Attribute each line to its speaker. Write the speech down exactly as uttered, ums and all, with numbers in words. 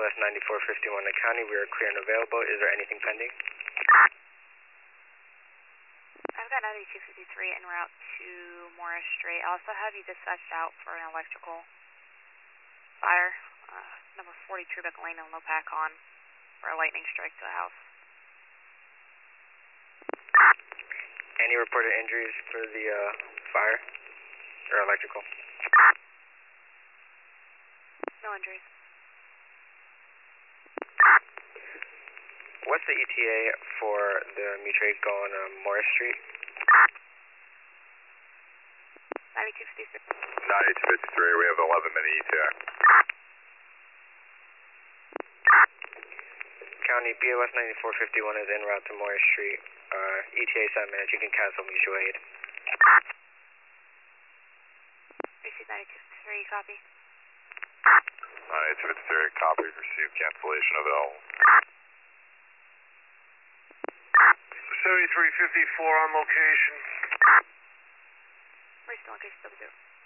Speaker 1: S ninety-four fifty-one to County. We are clear and available. Is there anything pending?
Speaker 2: I've got ninety-two fifty-three en route to Morris Strait. I also have you dispatched out for an electrical fire. Uh, number forty Tribeca Lane and Lopac on for a lightning strike to a house.
Speaker 1: Any reported injuries for the uh, fire or electrical?
Speaker 2: No injuries.
Speaker 1: What's the E T A for the mutuate going to Morris Street?
Speaker 2: ninety-two fifty-three.
Speaker 3: ninety-two fifty-three, we have eleven minute E T A.
Speaker 1: County, B O S ninety-four fifty-one is en route to Morris Street. Uh, E T A seven minutes, you can cancel mutual aid.
Speaker 2: Received ninety-two fifty-three, copy.
Speaker 3: ninety-two fifty-three, copy, received cancellation available.
Speaker 4: seventy-three fifty-four on location.
Speaker 2: We're still in case double zero.